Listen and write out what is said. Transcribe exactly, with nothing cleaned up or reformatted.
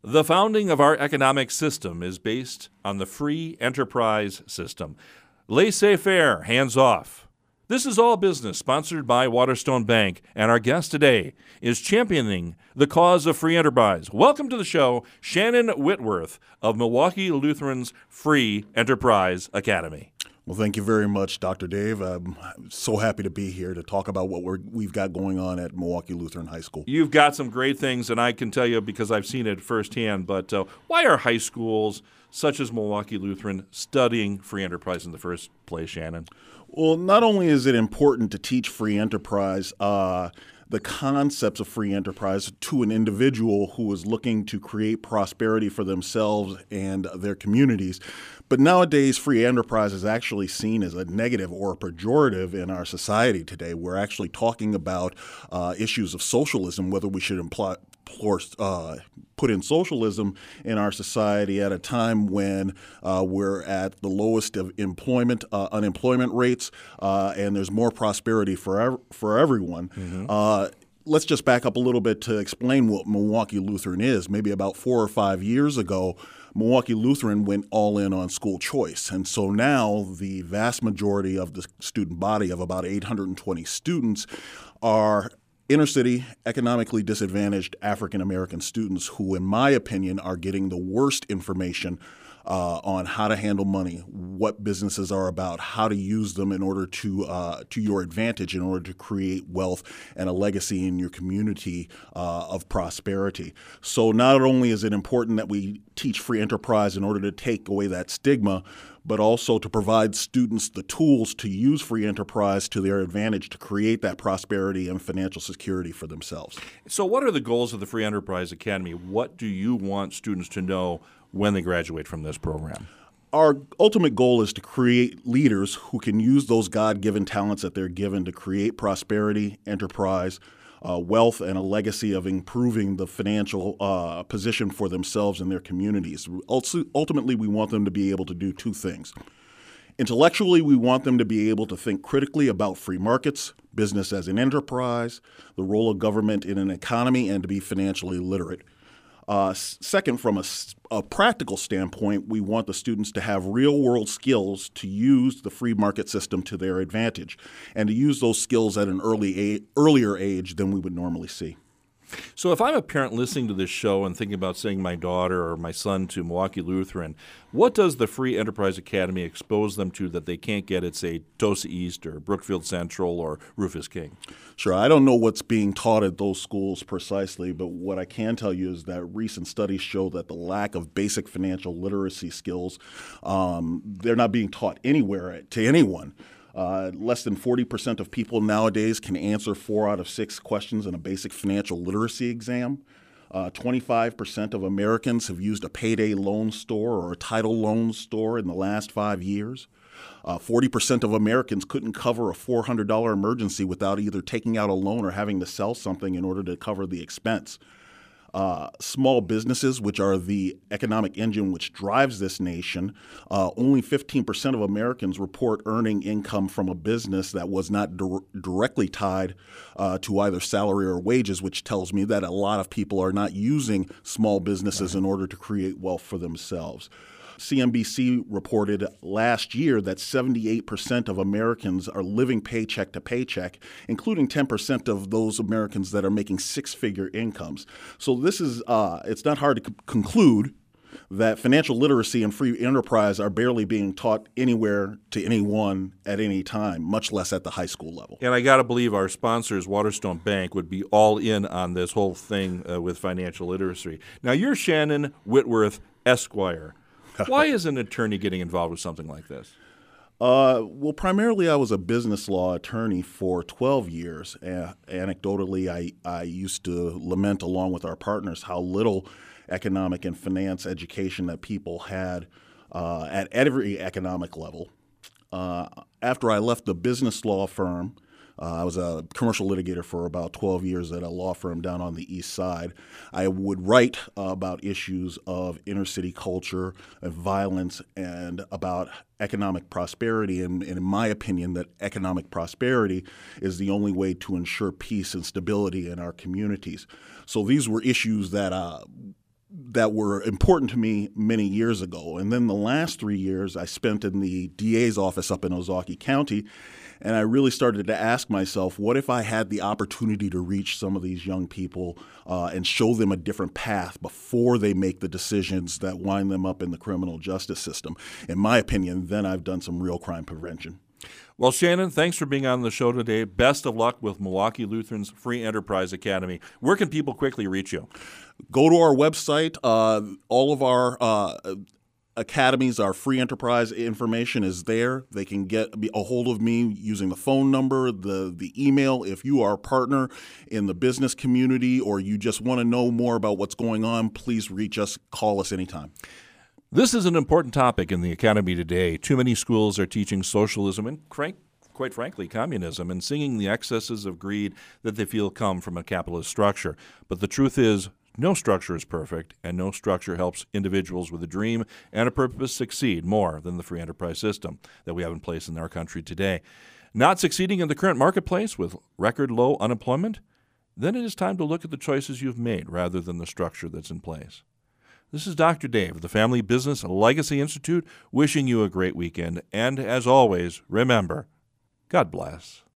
The founding of our economic system is based on the free enterprise system. Laissez-faire, hands off. This is All Business, sponsored by Waterstone Bank, and our guest today is championing the cause of free enterprise. Welcome to the show, Shannon Whitworth of Milwaukee Lutheran's Free Enterprise Academy. Well, thank you very much, Doctor Dave. I'm so happy to be here to talk about what we're, we've got going on at Milwaukee Lutheran High School. You've got some great things, and I can tell you because I've seen it firsthand, but uh, why are high schools such as Milwaukee Lutheran studying free enterprise in the first place, Shannon? Well, not only is it important to teach free enterprise, uh, the concepts of free enterprise to an individual who is looking to create prosperity for themselves and their communities. But nowadays, free enterprise is actually seen as a negative or a pejorative in our society today. We're actually talking about uh, issues of socialism, whether we should imply, uh, put in socialism in our society at a time when uh, we're at the lowest of employment, uh, unemployment rates, uh, and there's more prosperity for ev- for everyone. Mm-hmm. Uh, let's just back up a little bit to explain what Milwaukee Lutheran is. Maybe about four or five years ago, Milwaukee Lutheran went all in on school choice. And so now the vast majority of the student body of about eight hundred twenty students are inner-city, economically disadvantaged African-American students who, in my opinion, are getting the worst information uh, on how to handle money, what businesses are about, how to use them in order to uh, to your advantage in order to create wealth and a legacy in your community uh, of prosperity. So not only is it important that we teach free enterprise in order to take away that stigma, but also to provide students the tools to use free enterprise to their advantage to create that prosperity and financial security for themselves. So what are the goals of the Free Enterprise Academy? What do you want students to know when they graduate from this program? Our ultimate goal is to create leaders who can use those God-given talents that they're given to create prosperity, enterprise, Uh, wealth, and a legacy of improving the financial uh, position for themselves and their communities. Ultimately, we want them to be able to do two things. Intellectually, we want them to be able to think critically about free markets, business as an enterprise, the role of government in an economy, and to be financially literate. Uh, second, from a, a practical standpoint, we want the students to have real-world skills to use the free market system to their advantage and to use those skills at an early a- earlier age than we would normally see. So if I'm a parent listening to this show and thinking about sending my daughter or my son to Milwaukee Lutheran, what does the Free Enterprise Academy expose them to that they can't get at, say, Tosa East or Brookfield Central or Rufus King? Sure. I don't know what's being taught at those schools precisely, but what I can tell you is that recent studies show that the lack of basic financial literacy skills, um, they're not being taught anywhere to anyone. Uh, less than forty percent of people nowadays can answer four out of six questions in a basic financial literacy exam. Uh, twenty-five percent of Americans have used a payday loan store or a title loan store in the last five years. Uh, forty percent of Americans couldn't cover a four hundred dollars emergency without either taking out a loan or having to sell something in order to cover the expense. Uh, small businesses, which are the economic engine which drives this nation, uh, only fifteen percent of Americans report earning income from a business that was not dir- directly tied uh, to either salary or wages, which tells me that a lot of people are not using small businesses right. in order to create wealth for themselves. C N B C reported last year that seventy-eight percent of Americans are living paycheck to paycheck, including ten percent of those Americans that are making six-figure incomes. So this is, uh, it's not hard to c- conclude that financial literacy and free enterprise are barely being taught anywhere to anyone at any time, much less at the high school level. And I got to believe our sponsors, Waterstone Bank, would be all in on this whole thing uh, with financial literacy. Now, you're Shannon Whitworth, Esquire. Why is an attorney getting involved with something like this? Uh, well, primarily I was a business law attorney for twelve years. Uh, anecdotally, I, I used to lament along with our partners how little economic and finance education that people had uh, at every economic level. Uh, after I left the business law firm, Uh, I was a commercial litigator for about twelve years at a law firm down on the east side. I would write uh, about issues of inner city culture and violence and about economic prosperity. And, and in my opinion, that economic prosperity is the only way to ensure peace and stability in our communities. So these were issues that uh, that were important to me many years ago. And then the last three years I spent in the D A's office up in Ozaukee County, and I really started to ask myself, what if I had the opportunity to reach some of these young people uh, and show them a different path before they make the decisions that wind them up in the criminal justice system? In my opinion, then I've done some real crime prevention. Well, Shannon, thanks for being on the show today. Best of luck with Milwaukee Lutheran's Free Enterprise Academy. Where can people quickly reach you? Go to our website. Uh, all of our uh, academies, our free enterprise information is there. They can get a hold of me using the phone number, the, the email. If you are a partner in the business community or you just want to know more about what's going on, please reach us. Call us anytime. This is an important topic in the academy today. Too many schools are teaching socialism and, crank, quite frankly, communism and singing the excesses of greed that they feel come from a capitalist structure. But the truth is, no structure is perfect, and no structure helps individuals with a dream and a purpose succeed more than the free enterprise system that we have in place in our country today. Not succeeding in the current marketplace with record low unemployment? Then it is time to look at the choices you've made rather than the structure that's in place. This is Doctor Dave of the Family Business Legacy Institute wishing you a great weekend. And as always, remember, God bless.